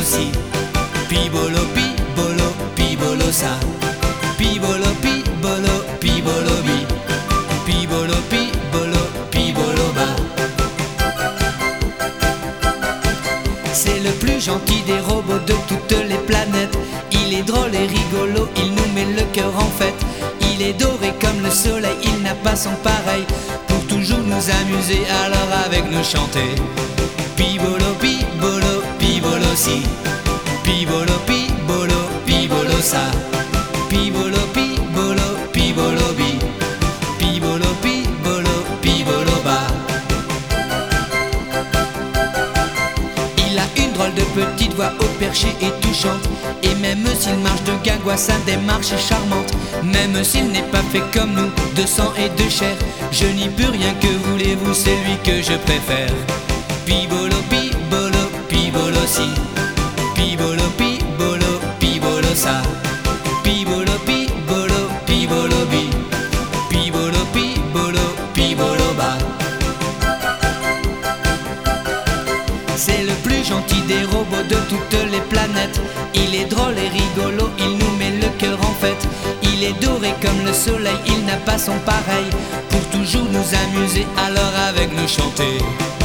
si. Pibolo, pibolo, pibolo sa. Pibolo, pibolo, pibolo bi. Pibolo, pibolo, pibolo ba. C'est le plus gentil des robots de toutes les planètes. Il est drôle et rigolo, il nous met le cœur en fête. Il est doré comme le soleil, il n'a pas son pareil. Pour toujours nous amuser, alors avec nous chanter. Pibolo, pibolo, pibolo si. Pibolo, pibolo, pibolo sa. Pibolo, pibolo, pibolo bi. Pibolo, pibolo, pibolo ba. Il a une drôle de petite voix au perché et touchante. Et même s'il marche de guingois, sa démarche est charmante. Même s'il n'est pas fait comme nous, de sang et de chair, je n'y peux rien, que voulez-vous, c'est lui que je préfère. Pibolo, pibolo, pibolo si. Pibolo, pibolo, pibolo sa. Pibolo, pibolo, pibolo bi. Pibolo, pibolo, pibolo ba. C'est le plus gentil des robots de toutes les planètes. Il est drôle et rigolo, il nous met le cœur en fête. Il est doré comme le soleil, il n'a pas son pareil. Pour toujours nous amuser, alors avec nous chanter.